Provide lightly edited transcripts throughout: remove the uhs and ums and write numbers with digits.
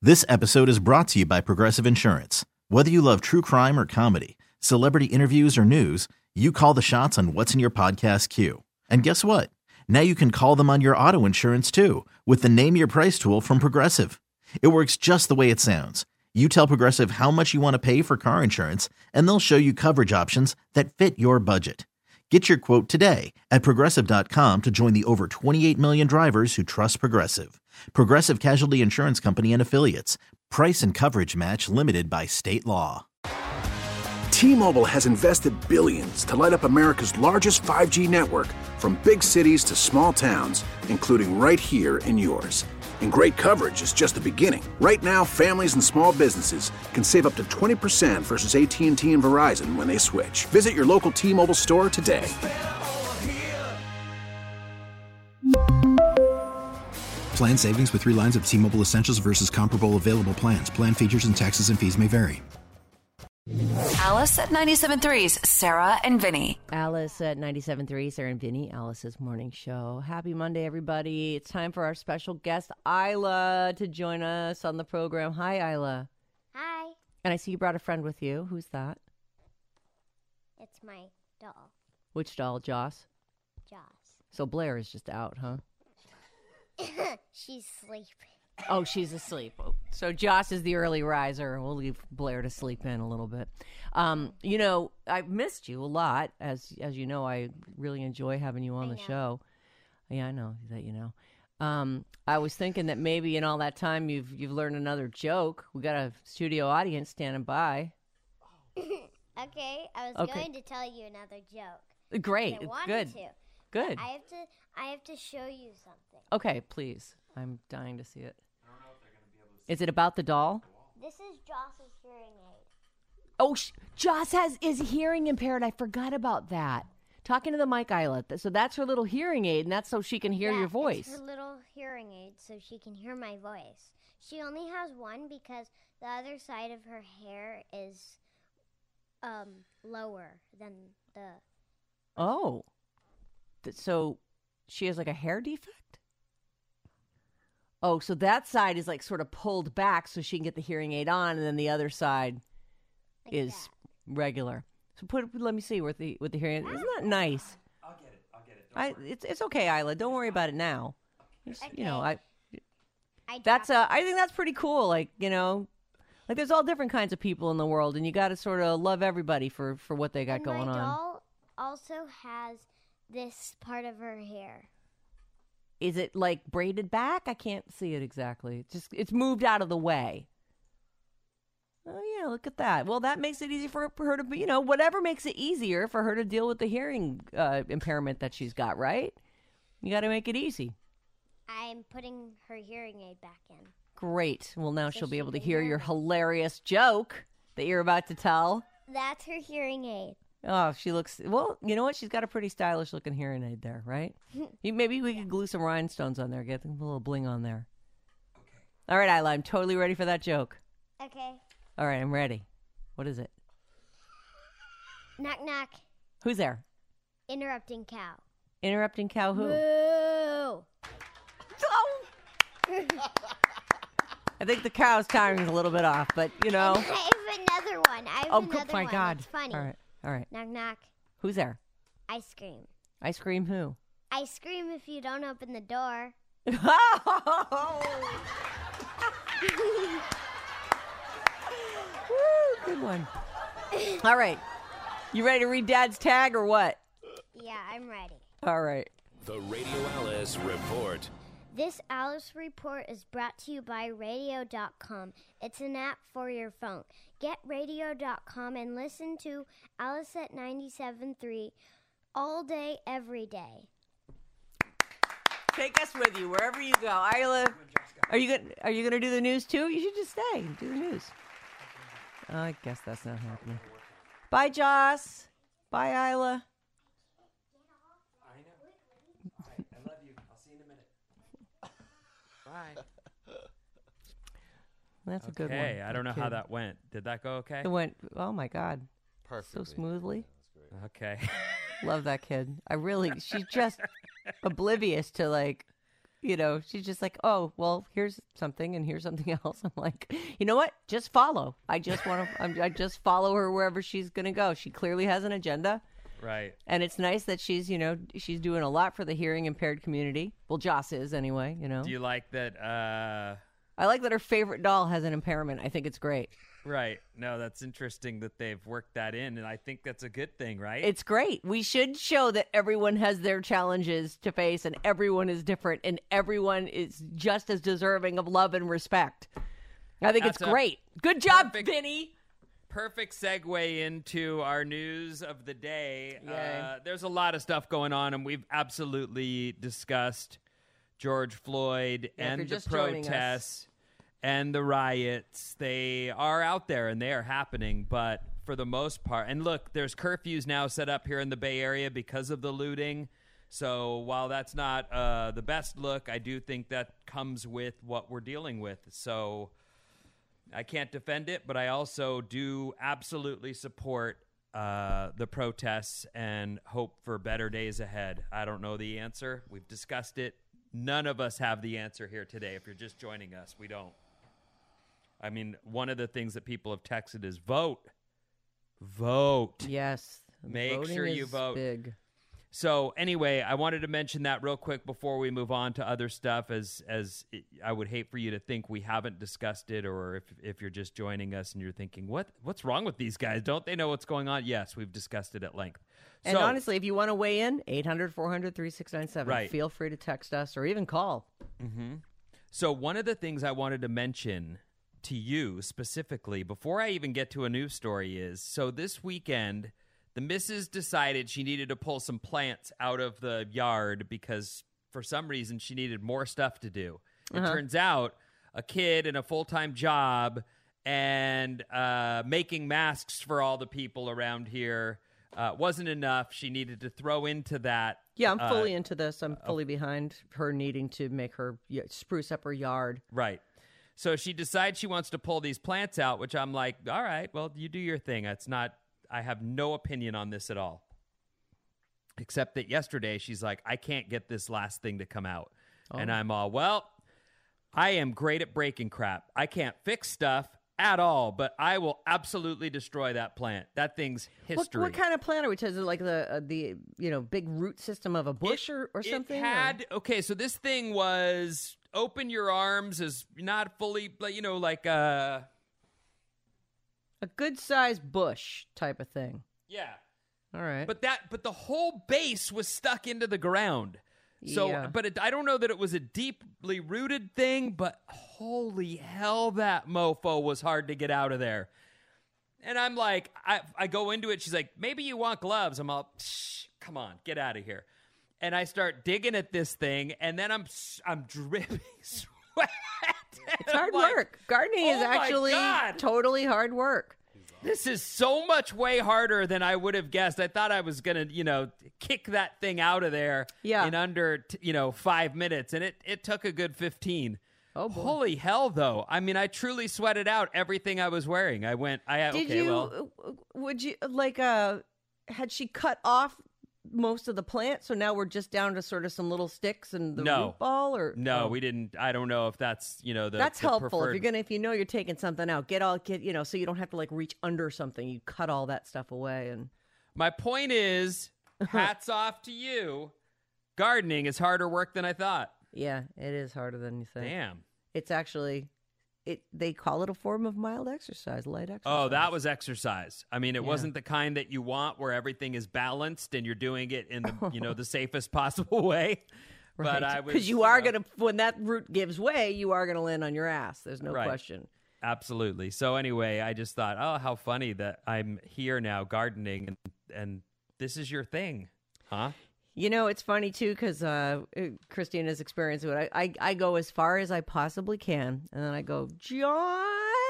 This episode is brought to you by Progressive Insurance. Whether you love true crime or comedy, celebrity interviews or news, you call the shots on what's in your podcast queue. And guess what? Now you can call them on your auto insurance too with the Name Your Price tool from Progressive. It works just the way it sounds. You tell Progressive how much you want to pay for car insurance, and they'll show you coverage options that fit your budget. Get your quote today at Progressive.com to join the over 28 million drivers who trust Progressive. Progressive Casualty Insurance Company and Affiliates. Price and coverage match limited by state law. T-Mobile has invested billions to light up America's largest 5G network, from big cities to small towns, including right here in yours. And great coverage is just the beginning. Right now, families and small businesses can save up to 20% versus AT&T and Verizon when they switch. Visit your local T-Mobile store today. Plan savings with 3 lines of T-Mobile Essentials versus comparable available plans. Plan features and taxes and fees may vary. Alice at 97.3's Sarah and Vinny. Alice at 97.3, Sarah and Vinny, Alice's morning show. Happy Monday, everybody. It's time for our special guest, Isla, to join us on the program. Hi, Isla. Hi. And I see you brought a friend with you. Who's that? It's my doll, Which doll, Joss? Joss. So Blair is just out, huh? She's sleeping. Oh, she's asleep. So Joss is the early riser. We'll leave Blair to sleep in a little bit. You know, I've missed you a lot. As you know, I really enjoy having you on the show. Yeah, I know that you know. I was thinking that maybe in all that time you've learned another joke. We got a studio audience standing by. Okay, I was going to tell you another joke. Great. I wanted Good. to. Good. I have to show you something. Okay, please. I'm dying to see it. Is it about the doll? This is Joss's hearing aid. Oh, Joss is hearing impaired. I forgot about that. Talking to the mic, Isla. So that's her little hearing aid, and that's so she can hear your voice. It's her little hearing aid so she can hear my voice. She only has one because the other side of her hair is lower than the... Oh. So she has like a hair defect? Oh, so that side is like sort of pulled back so she can get the hearing aid on, and then the other side is regular. So let me see with the hearing aid. Isn't that nice? I'll get it. It's okay, Isla. Don't worry about it now. Okay. You know, I think that's pretty cool. Like, you know, like there's all different kinds of people in the world, and you got to sort of love everybody for what they got going on. My doll also has this part of her hair. Is it like braided back? I can't see it exactly. It's moved out of the way. Oh, yeah, look at that. Well, that makes it easy for her to, you know, whatever makes it easier for her to deal with the hearing impairment that she's got, right? You got to make it easy. I'm putting her hearing aid back in. Great. Well, now she'll be able to hear your hilarious joke that you're about to tell. That's her hearing aid. Oh, she looks, well, you know what? She's got a pretty stylish looking hearing aid there, right? Maybe we could glue some rhinestones on there, get a little bling on there. Okay. All right, Isla, I'm totally ready for that joke. Okay. All right, I'm ready. What is it? Knock, knock. Who's there? Interrupting cow. Interrupting cow who? Moo. Oh! I think the cow's timing is a little bit off, but, you know. I have another one. Oh, my God. It's funny. All right. Knock, knock. Who's there? Ice cream. Ice cream who? Ice cream if you don't open the door. Woo, good one. All right. You ready to read Dad's tag or what? Yeah, I'm ready. All right. The Radio Alice Report. This Alice Report is brought to you by Radio.com. It's an app for your phone. Get Radio.com and listen to Alice at 97.3 all day, every day. Take us with you wherever you go. Isla, are you gonna do the news too? You should just stay and do the news. I guess that's not happening. Bye, Joss. Bye, Isla. I know. I love you. I'll see you in a minute. Bye. That's a good one. Hey, I don't know how that went. Did that go okay? It went, oh my God. Perfectly. So smoothly. Okay. Love that kid. She's just oblivious to, like, You know, she's just like, oh, well, here's something and here's something else. I'm like, you know what? Just follow. I just just follow her wherever she's going to go. She clearly has an agenda. Right. And it's nice that she's doing a lot for the hearing impaired community. Well, Joss is anyway, you know. Do you like that? I like that her favorite doll has an impairment. I think it's great. Right. No, that's interesting that they've worked that in, and I think that's a good thing, right? It's great. We should show that everyone has their challenges to face, and everyone is different, and everyone is just as deserving of love and respect. I think it's great. Good job, Vinny. Perfect segue into our news of the day. There's a lot of stuff going on, and we've absolutely discussed George Floyd and the protests and the riots. They are out there and they are happening, but for the most part, and look, there's curfews now set up here in the Bay Area because of the looting. So while that's not the best look, I do think that comes with what we're dealing with. So I can't defend it, but I also do absolutely support the protests and hope for better days ahead. I don't know the answer. We've discussed it. None of us have the answer here today. If you're just joining us, we don't. I mean, one of the things that people have texted is vote. Vote. Yes. Make sure you vote. Big. So anyway, I wanted to mention that real quick before we move on to other stuff, as I would hate for you to think we haven't discussed it, or if you're just joining us and you're thinking, what's wrong with these guys? Don't they know what's going on? Yes, we've discussed it at length. And honestly, if you want to weigh in, 800-400-3697. Right. Feel free to text us or even call. Mm-hmm. So one of the things I wanted to mention to you specifically before I even get to a news story is, so this weekend, the missus decided she needed to pull some plants out of the yard because for some reason she needed more stuff to do. It turns out a kid and a full-time job and making masks for all the people around here wasn't enough. She needed to throw into that. Yeah, I'm fully into this. I'm fully behind her needing to make her spruce up her yard. Right. So she decides she wants to pull these plants out, which I'm like, all right, well, you do your thing. I have no opinion on this at all. Except that yesterday she's like, I can't get this last thing to come out. Oh. And I'm all, well, I am great at breaking crap. I can't fix stuff at all, but I will absolutely destroy that plant. That thing's history. What kind of plant are we talking? Is it like the big root system of a bush or something? Okay, so this thing was open your arms is not fully, like a good-sized bush type of thing. Yeah. All right. But the whole base was stuck into the ground. So, yeah. But I don't know that it was a deeply rooted thing, but holy hell, that mofo was hard to get out of there. And I'm like, I go into it. She's like, maybe you want gloves. I'm all, come on, get out of here. And I start digging at this thing, and then I'm dripping sweat. It's hard work. Gardening is actually totally hard work. This is so much way harder than I would have guessed. I thought I was going to, kick that thing out of there in under, 5 minutes. And it took a good 15. Oh, boy. Holy hell, though. I mean, I truly sweated out everything I was wearing. Would you, had she cut off most of the plant, so now we're just down to sort of some little sticks and the root ball, or we didn't. I don't know if that's that's helpful. Preferred... If you're taking something out, get so you don't have to reach under something. You cut all that stuff away. And my point is, hats off to you. Gardening is harder work than I thought. Yeah, it is harder than you think. Damn, it's actually. They call it a form of mild exercise, light exercise. Oh, that was exercise. I mean, it wasn't the kind that you want where everything is balanced and you're doing it in the the safest possible way. Right. But I was because you are gonna when that root gives way, you are gonna land on your ass. There's no question. Absolutely. So anyway, I just thought, oh, how funny that I'm here now gardening and this is your thing, huh? It's funny, too, because Christina's experiencing it. I go as far as I possibly can, and then I go, John,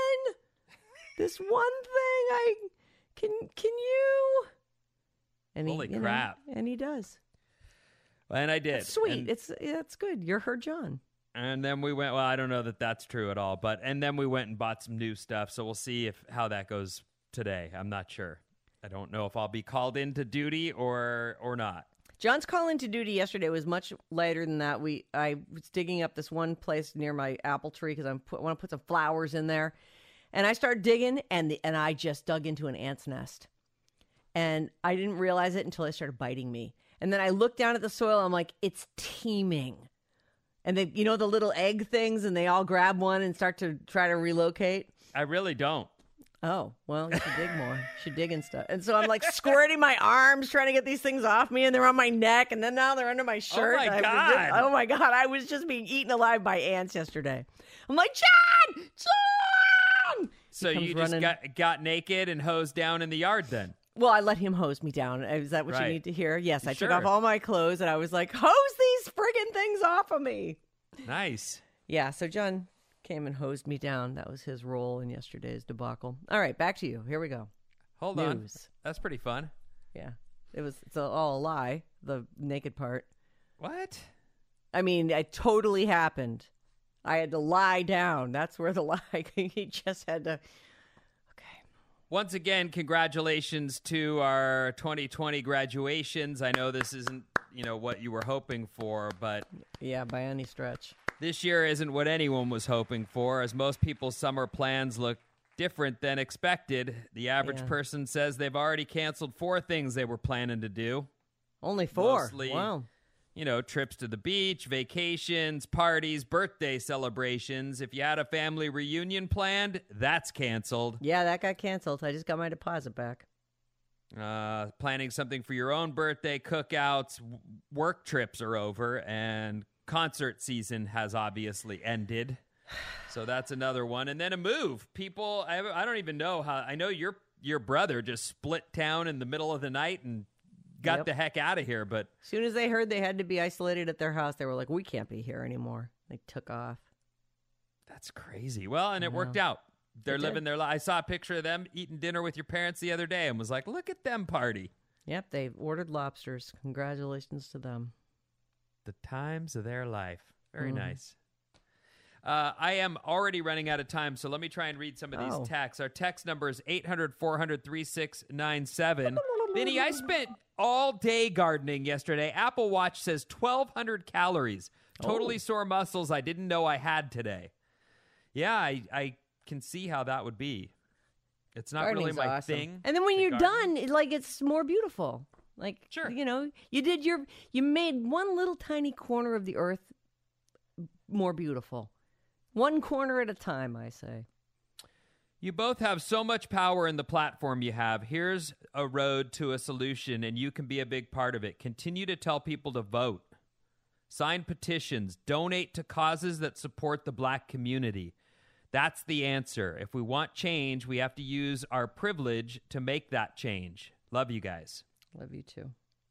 this one thing, can you? And holy crap. And he does. And I did. That's sweet. That's good. You're her John. And then we went, well, I don't know that that's true at all, and then we went and bought some new stuff, so we'll see how that goes today. I'm not sure. I don't know if I'll be called into duty or not. John's call into duty yesterday was much later than that. I was digging up this one place near my apple tree because I want to put some flowers in there. And I started digging, and I just dug into an ant's nest. And I didn't realize it until it started biting me. And then I looked down at the soil. I'm like, it's teeming. And they, the little egg things, and they all grab one and start to try to relocate. I really don't. Oh, well, you should dig more. You should dig and stuff. And so I'm like squirting my arms, trying to get these things off me, and they're on my neck, and then now they're under my shirt. Oh, my God. Oh, my God. I was just being eaten alive by ants yesterday. I'm like, John! So you just got naked and hosed down in the yard then? Well, I let him hose me down. Is that what you need to hear? Yes, I Sure. took off all my clothes, and I was like, hose these friggin' things off of me. Nice. Yeah, so John came and hosed me down. That was his role in yesterday's debacle. All right, back to you. Here we go. Hold on. That's pretty fun. Yeah. It's all a lie, the naked part. What? I mean, it totally happened. I had to lie down. That's where the lie, he just had to. Once again, congratulations to our 2020 graduations. I know this isn't, what you were hoping for, but... Yeah, by any stretch. This year isn't what anyone was hoping for, as most people's summer plans look different than expected. The average person says they've already canceled 4 things they were planning to do. Only 4? Mostly, wow. Trips to the beach, vacations, parties, birthday celebrations. If you had a family reunion planned, that's canceled. Yeah, that got canceled. I just got my deposit back. Planning something for your own birthday, cookouts, work trips are over, and concert season has obviously ended. So that's another one. And then a move. People, I don't even know how. I know your brother just split town in the middle of the night and got the heck out of here. But as soon as they heard they had to be isolated at their house, they were like, we can't be here anymore. They took off. That's crazy. Well, and it worked out. They're living their life. I saw a picture of them eating dinner with your parents the other day and was like, look at them party. Yep, they ordered lobsters. Congratulations to them. The times of their life. Very nice. I am already running out of time, so let me try and read some of these texts. Our text number is 800-400-3697. Vinny, I spent all day gardening yesterday. Apple Watch says 1,200 calories. Totally sore muscles I didn't know I had today. Yeah, I can see how that would be. It's not really my thing. And then when you're done, it's more beautiful. Sure. You made one little tiny corner of the earth more beautiful. One corner at a time, I say. You both have so much power in the platform you have. Here's a road to a solution, and you can be a big part of it. Continue to tell people to vote. Sign petitions. Donate to causes that support the black community. That's the answer. If we want change, we have to use our privilege to make that change. Love you guys. Love you too.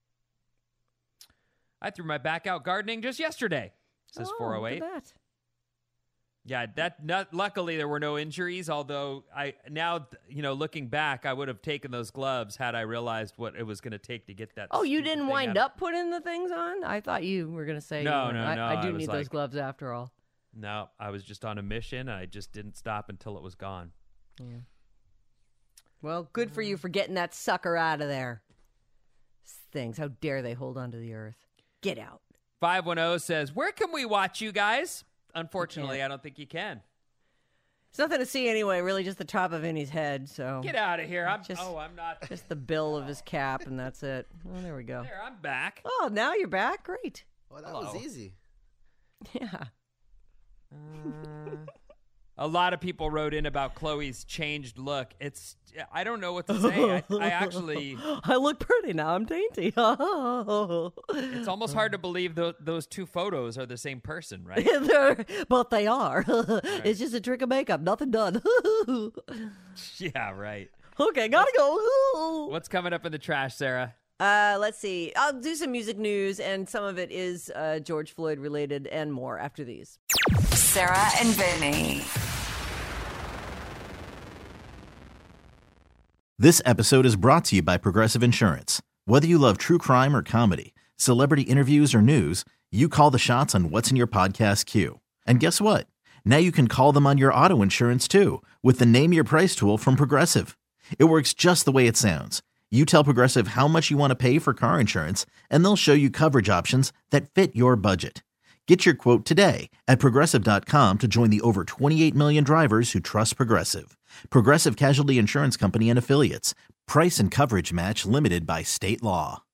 I threw my back out gardening just yesterday, says 408. Look at that. Yeah, luckily there were no injuries, although looking back, I would have taken those gloves had I realized what it was going to take to get that. Oh, you didn't wind up putting the things on? I thought you were going to say, No. I do need those gloves after all. No, I was just on a mission. I just didn't stop until it was gone. Yeah. Well, good for you for getting that sucker out of there. Things, how dare they hold on to the earth? Get out. 510 says, where can we watch you guys? Unfortunately, I don't think you can. It's nothing to see anyway, really just the top of Vinny's head, so. Get out of here. I'm not. Just the bill of his cap, and that's it. Well, there we go. There, I'm back. Oh, now you're back? Great. Well, that was easy. Yeah. A lot of people wrote in about Chloe's changed look. I don't know what to say. I actually... I look pretty now. I'm dainty. It's almost hard to believe those 2 photos are the same person, right? But they are. Right. It's just a trick of makeup. Nothing done. Yeah, right. Okay, gotta go. What's coming up in the trash, Sarah? Let's see. I'll do some music news, and some of it is George Floyd related and more after these. Sarah and Vinny. This episode is brought to you by Progressive Insurance. Whether you love true crime or comedy, celebrity interviews or news, you call the shots on what's in your podcast queue. And guess what? Now you can call them on your auto insurance too with the Name Your Price tool from Progressive. It works just the way it sounds. You tell Progressive how much you want to pay for car insurance, and they'll show you coverage options that fit your budget. Get your quote today at Progressive.com to join the over 28 million drivers who trust Progressive. Progressive Casualty Insurance Company and Affiliates. Price and coverage match limited by state law.